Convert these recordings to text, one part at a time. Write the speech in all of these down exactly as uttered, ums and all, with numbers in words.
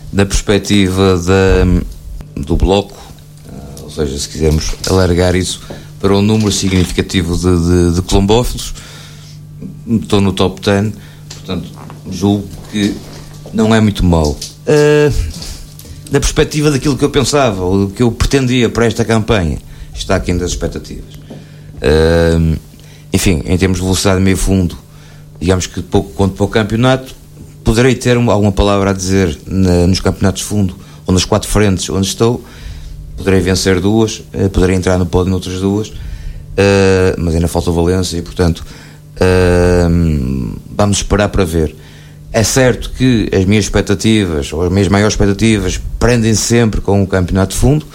da perspectiva da, do bloco, ou seja, se quisermos alargar isso para um número significativo de, de, de colombófilos, estou no top dez, portanto, julgo que não é muito mau. Uh, da perspectiva daquilo que eu pensava, ou do que eu pretendia para esta campanha, está aquém das expectativas. Uh, enfim, em termos de velocidade de meio fundo, digamos que pouco quanto para o campeonato, poderei ter uma, alguma palavra a dizer na, nos campeonatos de fundo, ou nas quatro frentes onde estou, poderei vencer duas, uh, poderei entrar no pódio noutras duas, uh, mas ainda falta Valência e, portanto, uh, vamos esperar para ver. É certo que as minhas expectativas, ou as minhas maiores expectativas, prendem sempre com o campeonato de fundo.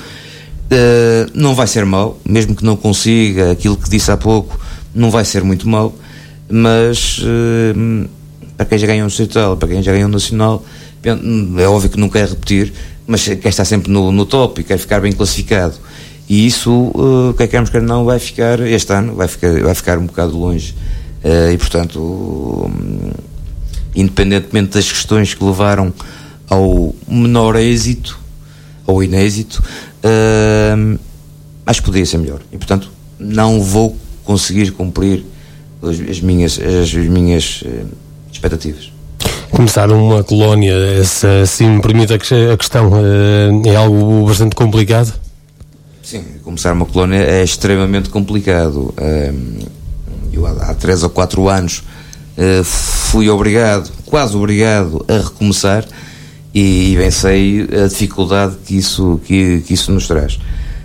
Uh, não vai ser mau, mesmo que não consiga aquilo que disse há pouco, não vai ser muito mau, mas uh, para quem já ganhou um distrital, para quem já ganhou um nacional, é óbvio que não quer repetir, mas quer estar sempre no, no top e quer ficar bem classificado, e isso, uh, quer queremos, quer não, vai ficar, este ano, vai ficar, vai ficar um bocado longe, uh, e portanto, um, independentemente das questões que levaram ao menor êxito, ou inêxito, uh, acho que podia ser melhor, e portanto não vou conseguir cumprir as, as minhas, as, as minhas uh, expectativas. Começar uma colónia, se assim me permite a questão, uh, é algo bastante complicado? Sim, começar uma colónia é extremamente complicado. Uh, eu há, há três ou quatro anos uh, fui obrigado, quase obrigado a recomeçar, e bem sei a dificuldade que isso, que, que isso nos traz.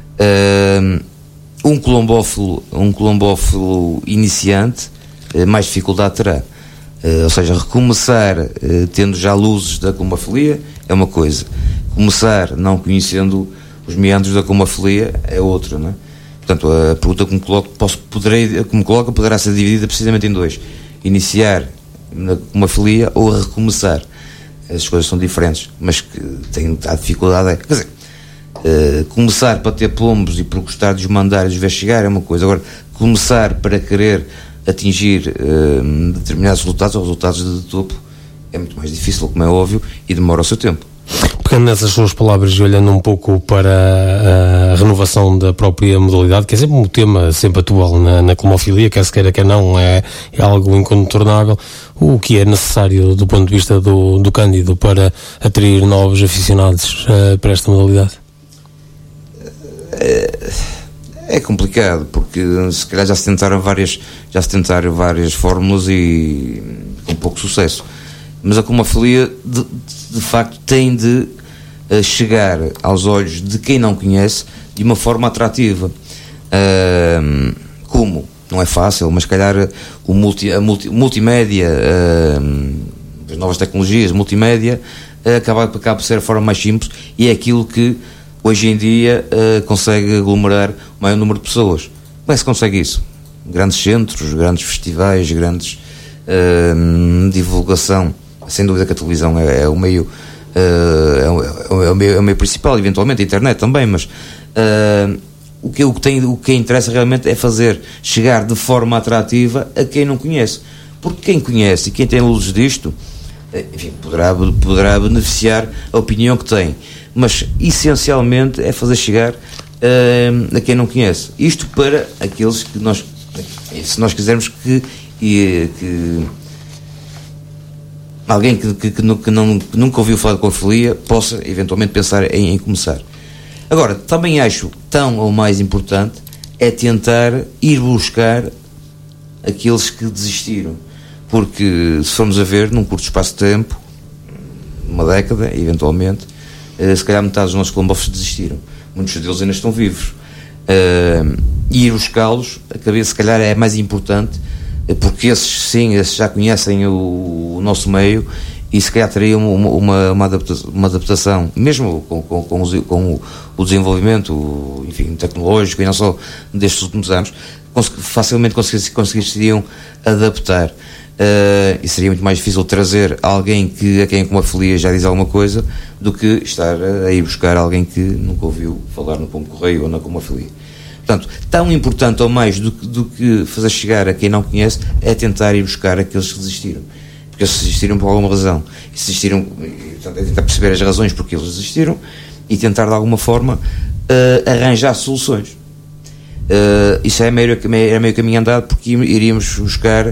Uh, um colombófilo, um colombófilo iniciante, uh, mais dificuldade terá. Uh, ou seja, recomeçar uh, tendo já luzes da colombofilia é uma coisa, começar não conhecendo os meandros da colombofilia é outra, não é? Portanto, a pergunta que me coloco, posso, poderei, que me coloca poderá ser dividida precisamente em dois: iniciar na colombofilia ou a recomeçar. As coisas são diferentes, mas que tem a dificuldade é, quer dizer, uh, começar para ter plombos e por gostar de os mandar e de os ver chegar é uma coisa. Agora, começar para querer atingir uh, determinados resultados ou resultados de topo é muito mais difícil, como é óbvio, e demora o seu tempo. Pegando nessas suas palavras e olhando um pouco para a renovação da própria modalidade, que é sempre um tema sempre atual na, na colomofilia, quer se queira, quer não, é, é algo incontornável, o que é necessário do ponto de vista do, do Cândido para atrair novos aficionados uh, para esta modalidade? É, é complicado, porque se calhar já se tentaram várias, já se tentaram várias fórmulas e com pouco sucesso, mas a colomofilia de, de facto tem de uh, chegar aos olhos de quem não conhece de uma forma atrativa. Uh, como? Não é fácil, mas se calhar o multi, a multi, multimédia, uh, as novas tecnologias, multimédia, uh, acaba, acaba por ser a forma mais simples, e é aquilo que hoje em dia uh, consegue aglomerar o maior número de pessoas. Como é que se consegue isso? Grandes centros, grandes festivais, grandes uh, divulgação. Sem dúvida que a televisão é, é o meio uh, é, o, é, o meio, é o meio principal, eventualmente a internet também, mas uh, o, que, o, que tem, o que interessa realmente é fazer chegar de forma atrativa a quem não conhece, porque quem conhece e quem tem luzes disto, enfim, poderá, poderá beneficiar a opinião que tem, mas essencialmente é fazer chegar uh, a quem não conhece, isto para aqueles que nós, se nós quisermos que, e, que alguém que, que, que, que, não, que nunca ouviu falar de colomofilia possa eventualmente pensar em, em começar. Agora, também acho tão ou mais importante é tentar ir buscar aqueles que desistiram, porque se formos a ver num curto espaço de tempo, uma década eventualmente, uh, se calhar metade dos nossos colombófilos desistiram, muitos deles ainda estão vivos, uh, e ir buscá-los a cabeça se calhar é mais importante, porque esses sim, esses já conhecem o, o nosso meio, e se calhar teriam uma, uma, uma, adaptação, uma adaptação, mesmo com, com, com, o, com o, o desenvolvimento, enfim, tecnológico, e não só destes últimos anos, facilmente conseguiriam adaptar. Uh, e seria muito mais difícil trazer alguém que, a quem a colomofilia já diz alguma coisa, do que estar a ir buscar alguém que nunca ouviu falar no pombo correio ou na colomofilia. Portanto, tão importante ou mais do que, do que fazer chegar a quem não conhece é tentar ir buscar aqueles que desistiram. porque eles existiram por alguma razão, e se existiram, portanto, é tentar perceber as razões porque eles existiram e tentar de alguma forma uh, arranjar soluções. Uh, isso é meio, é meio caminho andado, porque iríamos buscar uh,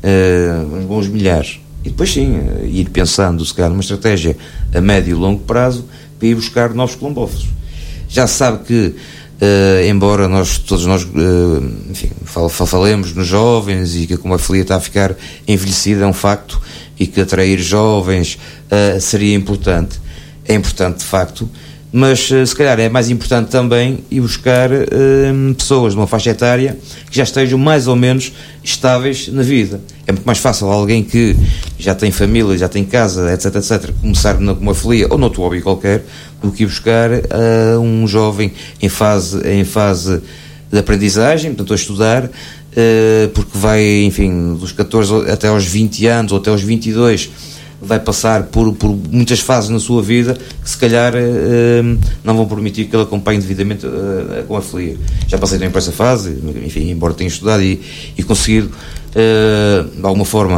uns bons milhares, e depois sim, uh, ir pensando se calhar numa estratégia a médio e longo prazo para ir buscar novos colombófilos. Já se sabe que Uh, embora nós, todos nós, uh, enfim, fal, fal, falemos nos jovens e que a clombofilia está a ficar envelhecida, é um facto, e que atrair jovens uh, seria importante. É importante, de facto, mas uh, se calhar é mais importante também ir buscar uh, pessoas de uma faixa etária que já estejam mais ou menos estáveis na vida. É muito mais fácil alguém que já tem família, já tem casa, etc, etc, começar na clombofilia ou noutro hobby qualquer, do que ir buscar uh, um jovem em fase, em fase de aprendizagem, portanto a estudar, uh, porque vai, enfim, dos catorze até aos vinte anos ou até aos vinte e dois, vai passar por, por muitas fases na sua vida que se calhar uh, não vão permitir que ele acompanhe devidamente uh, a clombofilia. Já passei também por essa fase, enfim, embora tenha estudado e, e conseguido uh, de alguma forma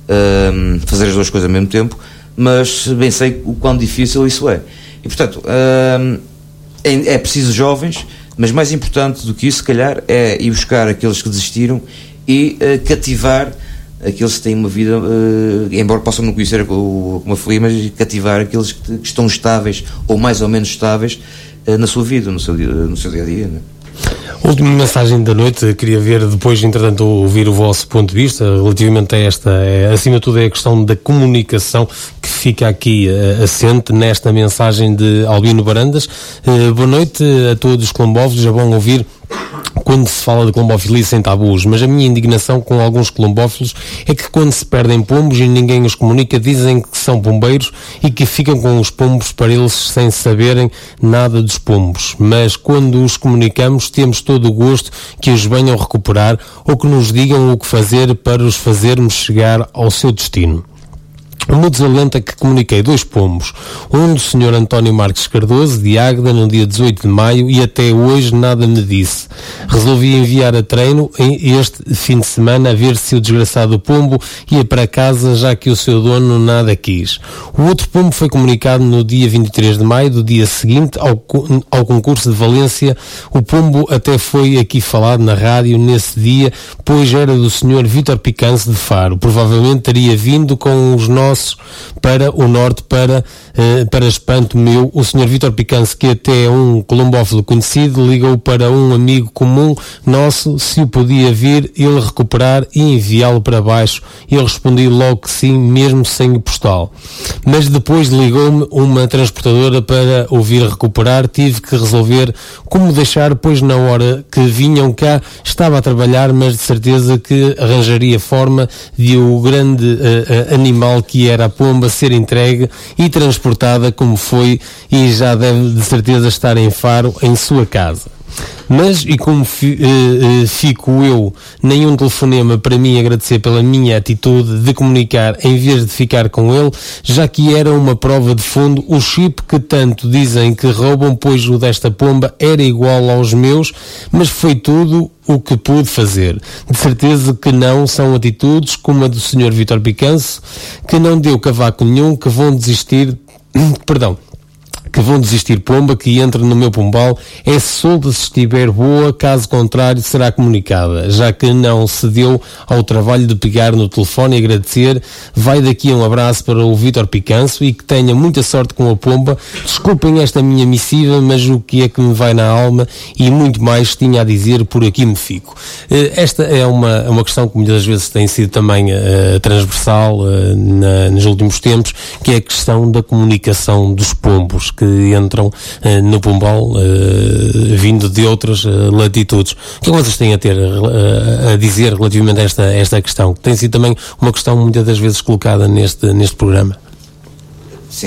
uh, fazer as duas coisas ao mesmo tempo, mas bem sei o quão difícil isso é. E, portanto, uh, é, é preciso jovens, mas mais importante do que isso, se calhar, é ir buscar aqueles que desistiram e uh, cativar aqueles que têm uma vida, uh, embora possam não conhecer a clombofilia, mas cativar aqueles que, que estão estáveis, ou mais ou menos estáveis, uh, na sua vida, no seu, no seu dia-a-dia, né? Última mensagem da noite, queria ver depois, entretanto, ouvir o vosso ponto de vista relativamente a esta, é, acima de tudo é a questão da comunicação que fica aqui uh, assente nesta mensagem de Albino Barandas. Uh, boa noite a todos os clombófilos, é bom ouvir quando se fala de clombofilia sem tabus, mas a minha indignação com alguns clombófilos é que quando se perdem pombos e ninguém os comunica, dizem que são pombeiros e que ficam com os pombos para eles sem saberem nada dos pombos, mas quando os comunicamos temos todo o gosto que os venham recuperar ou que nos digam o que fazer para os fazermos chegar ao seu destino. Me desalenta que comuniquei dois pombos, um do senhor António Marques Cardoso, de Águeda, no dia dezoito de maio, e até hoje nada me disse. Resolvi enviar a treino este fim de semana a ver se o desgraçado pombo ia para casa, já que o seu dono nada quis. O outro pombo foi comunicado no dia vinte e três de maio, do dia seguinte ao, ao concurso de Valência. O pombo até foi aqui falado na rádio nesse dia, pois era do senhor Vítor Picance de Faro. Provavelmente teria vindo com os nossos para o norte, para, uh, para espanto meu. O senhor Vítor Picance, que até é um colombófilo conhecido, ligou para um amigo comum nosso se o podia vir ele recuperar e enviá-lo para baixo. Eu respondi logo que sim, mesmo sem o postal. Mas depois ligou-me uma transportadora para o vir recuperar. Tive que resolver como deixar, pois na hora que vinham cá estava a trabalhar, mas de certeza que arranjaria forma de o grande uh, uh, animal que era a pomba ser entregue e transportada como foi, e já deve de certeza estar em Faro, em sua casa. Mas, e como fi, uh, uh, fico eu, nenhum telefonema para mim agradecer pela minha atitude de comunicar em vez de ficar com ele, já que era uma prova de fundo o chip que tanto dizem que roubam, pois o desta pomba era igual aos meus, mas foi tudo o que pude fazer. De certeza que não são atitudes como a do senhor Vítor Picance, que não deu cavaco nenhum, que vão desistir, perdão, que vão desistir pomba que entra no meu pombal, é solta se estiver boa, caso contrário será comunicada, já que não se deu ao trabalho de pegar no telefone e agradecer. Vai daqui um abraço para o Vítor Picanço e que tenha muita sorte com a pomba. Desculpem esta minha missiva, mas o que é que me vai na alma e muito mais tinha a dizer, por aqui me fico. Esta é uma, uma questão que muitas vezes tem sido também uh, transversal uh, na, nos últimos tempos, que é a questão da comunicação dos pombos, que entram uh, no pombal uh, vindo de outras uh, latitudes. O que é que vocês têm a ter uh, a dizer relativamente a esta, esta questão? Que tem sido também uma questão muitas das vezes colocada neste, neste programa. Sim,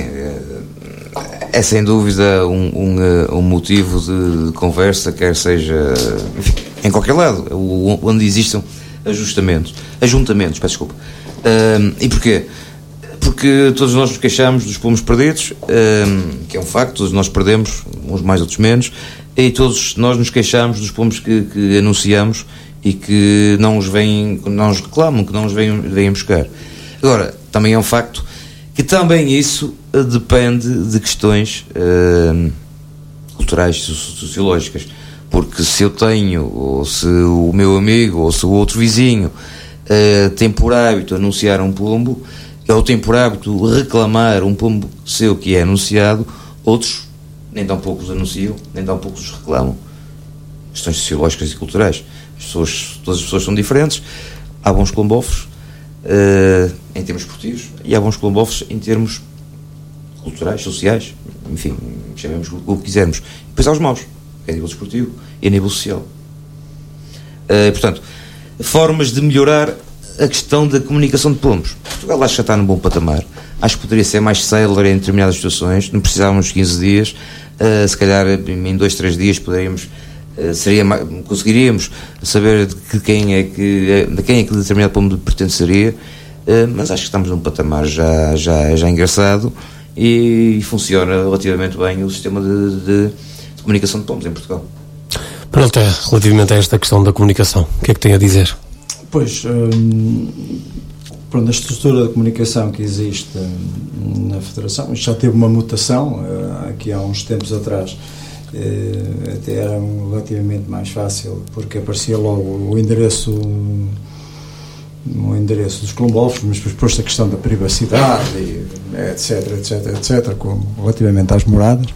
é sem dúvida um, um, um motivo de conversa, quer seja, enfim, em qualquer lado, onde existam ajustamentos, ajuntamentos, peço desculpa. Uh, e porquê? Porque todos nós nos queixamos dos pombos perdidos, um, que é um facto, todos nós perdemos, uns mais, outros menos, e todos nós nos queixamos dos pombos que, que anunciamos e que não os vêm, não os reclamam, que não os vêm, vêm buscar. Agora, também é um facto que também isso depende de questões uh, culturais, sociológicas, porque se eu tenho, ou se o meu amigo, ou se o outro vizinho uh, tem por hábito anunciar um pombo, ou tem por hábito reclamar um pombo seu que é anunciado, outros nem tão poucos anunciam, nem tão poucos reclamam. Questões sociológicas e culturais. As pessoas, todas as pessoas são diferentes. Há bons colombófilos uh, em termos esportivos e há bons colombófilos em termos culturais, sociais, enfim, chamemos o que quisermos. Depois há os maus, que é a nível desportivo e a nível social. Uh, portanto, formas de melhorar a questão da comunicação de pombos. Portugal acho que já está num bom patamar. Acho que poderia ser mais célere em determinadas situações. Não precisávamos de quinze dias. Uh, se calhar em dois, três dias poderíamos, uh, seria mais, conseguiríamos saber de que quem é que, de quem é que determinado pombo pertenceria. Uh, mas acho que estamos num patamar já, já, já engraçado e, e funciona relativamente bem o sistema de, de, de comunicação de pombos em Portugal. Pronto, é, relativamente a esta questão da comunicação, o que é que tem a dizer? Pois, hum, pronto, a estrutura de comunicação que existe na Federação já teve uma mutação uh, aqui há uns tempos atrás, uh, até era um, relativamente mais fácil, porque aparecia logo o endereço o endereço dos colombófilos, mas depois posto a questão da privacidade, e, etc, etc, etc, com, relativamente às moradas.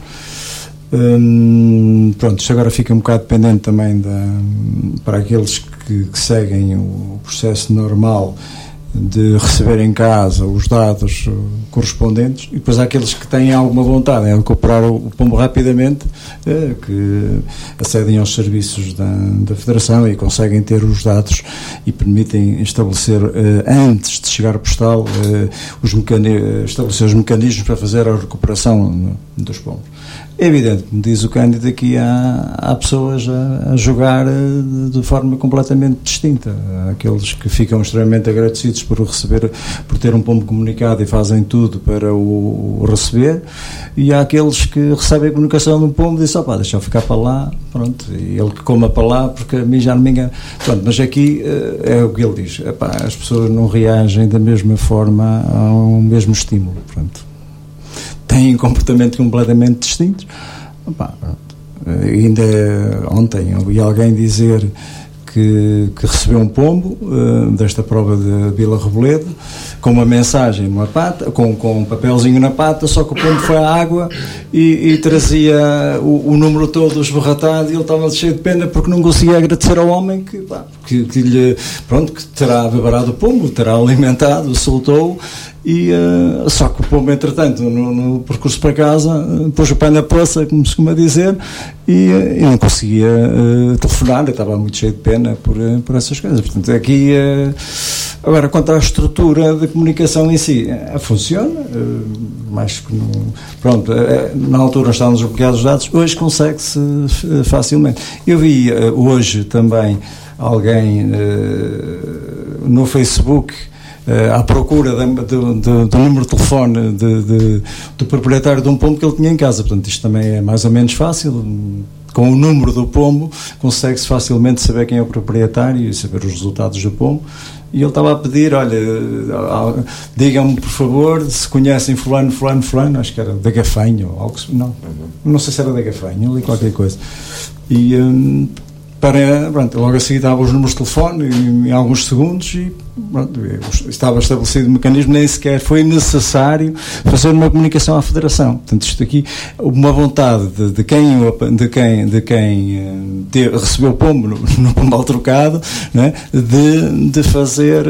Hum, pronto, isto agora fica um bocado dependente também da, para aqueles que, que seguem o processo normal de receber em casa os dados correspondentes, e depois há aqueles que têm alguma vontade em recuperar o, o pombo rapidamente, eh, que acedem aos serviços da, da Federação e conseguem ter os dados e permitem estabelecer, eh, antes de chegar ao postal, eh, os mecani- estabelecer os mecanismos para fazer a recuperação dos pombos. É evidente, como diz o Cândido, aqui há, há pessoas a, a jogar de, de forma completamente distinta. Há aqueles que ficam extremamente agradecidos por receber, por ter um pombo comunicado e fazem tudo para o, o receber, e há aqueles que recebem a comunicação de um pombo e dizem, opá, deixa eu ficar para lá, pronto, e ele que coma para lá, porque a mim já não me engana. Pronto, mas aqui é o que ele diz, epá, as pessoas não reagem da mesma forma ao mesmo estímulo, pronto. Têm comportamentos completamente distintos. Opa, ainda ontem ouvi alguém dizer que, que recebeu um pombo uh, desta prova de Vila Reboledo, com uma mensagem numa pata, com, com um papelzinho na pata, só que o pombo foi à água e, e trazia o, o número todo esborratado, e ele estava cheio de pena porque não conseguia agradecer ao homem que, pá, que, que lhe, pronto, que terá beberado o pombo, terá alimentado, soltou. E, uh, só que o pombo, entretanto, no, no percurso para casa, uh, pôs o pé na poça, como se costuma dizer, e uh, não conseguia uh, telefonar, eu estava muito cheio de pena por, uh, por essas coisas. Portanto, aqui, uh, agora, quanto à estrutura de comunicação em si, uh, funciona, uh, mais que no, pronto, uh, na altura estávamos bloqueados os dados, hoje consegue-se uh, facilmente. Eu vi uh, hoje também alguém uh, no Facebook, Uh, à procura de, de, de, do número de telefone de, de, do proprietário de um pombo que ele tinha em casa. Portanto, isto também é mais ou menos fácil. Com o número do pombo consegue-se facilmente saber quem é o proprietário e saber os resultados do pombo. E ele estava a pedir, olha, digam-me por favor se conhecem fulano, fulano, fulano, acho que era da Gafanho ou algo, não, não sei se era da Gafanho, ali qualquer coisa. E um, para, pronto, logo a seguir dava os números de telefone em, em alguns segundos e pronto, estava estabelecido o mecanismo, nem sequer foi necessário fazer uma comunicação à Federação. Portanto, isto aqui, uma vontade de, de quem, de quem, de quem ter, recebeu o pombo no, no pombo trocado, né, de, de fazer,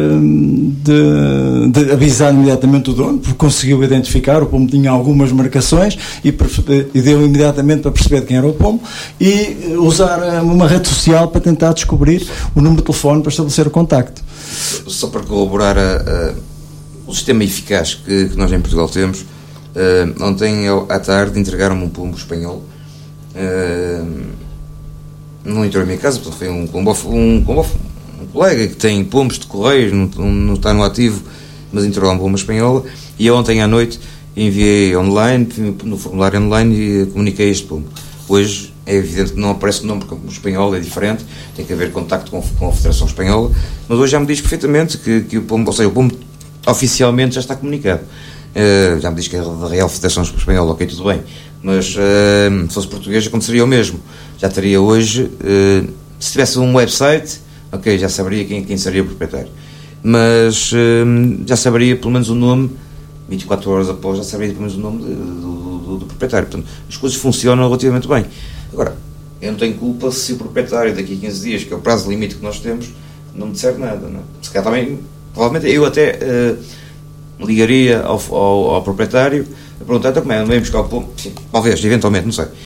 de, de avisar imediatamente o dono, porque conseguiu identificar, o pombo tinha algumas marcações e, e deu imediatamente para perceber quem era o pombo e usar uma rede social para tentar descobrir o número de telefone para estabelecer o contacto. Só para corroborar a, a, o sistema eficaz que, que nós em Portugal temos, uh, ontem à tarde entregaram-me um pombo espanhol, uh, não entrou em minha casa, portanto foi um combof, um, combof, um colega que tem pombos de correios, não, não está no ativo, mas entrou lá um pombo espanhol, e ontem à noite enviei online, no formulário online, e comuniquei este pombo. Hoje é evidente que não aparece o nome, porque o espanhol é diferente, tem que haver contacto com, com a Federação Espanhola, mas hoje já me diz perfeitamente que, que o pombo, ou seja, o pombo oficialmente já está comunicado. Uh, já me diz que é da Real Federação Espanhola, ok, tudo bem, mas uh, se fosse português aconteceria o mesmo. Já teria hoje, uh, se tivesse um website, ok, já saberia quem, quem seria o proprietário, mas uh, já saberia pelo menos o nome, vinte e quatro horas após já saberia pelo menos o nome de, do, do, do proprietário. Portanto, as coisas funcionam relativamente bem. Agora, eu não tenho culpa se o proprietário daqui a quinze dias, que é o prazo limite que nós temos, não me disser nada, não é? Se calhar também, provavelmente eu até uh, ligaria ao, ao, ao proprietário a perguntar, então como é, não vem buscar o pão? Sim, talvez, eventualmente, não sei.